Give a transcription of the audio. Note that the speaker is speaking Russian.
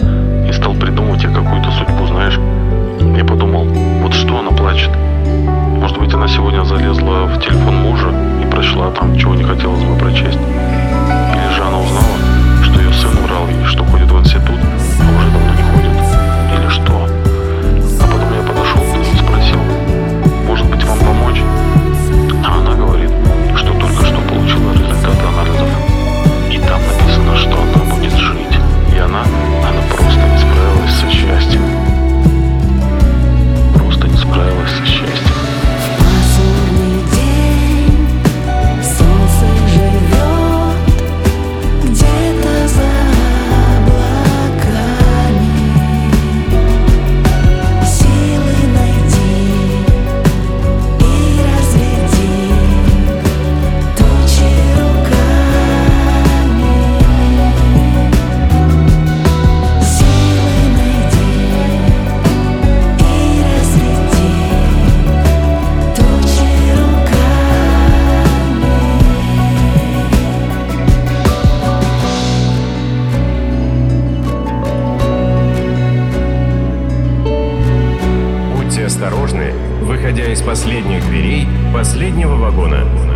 и стал придумывать ей какую-то судьбу, знаешь. Я подумал, вот что она плачет? Может быть, она сегодня залезла в телефон мужа и прочла там, чего не хотелось бы прочесть. Или же она узнала, что ее сын врал ей, что ходит в институт, а уже давно не ходит. Или что? А потом я подошел к ней и спросил, может быть, вам помочь? А она говорит, что только что получила результаты анализов. И там написано, что она будет жить. И она просто не справилась со счастьем. Просто не справилась со счастьем. Лазурный день, солнце живет где-то за облаками. Силы найди и разведи тучи руками. Силы найди и разведи тучи руками. Будьте осторожны, выходя из последних дверей последнего вагона.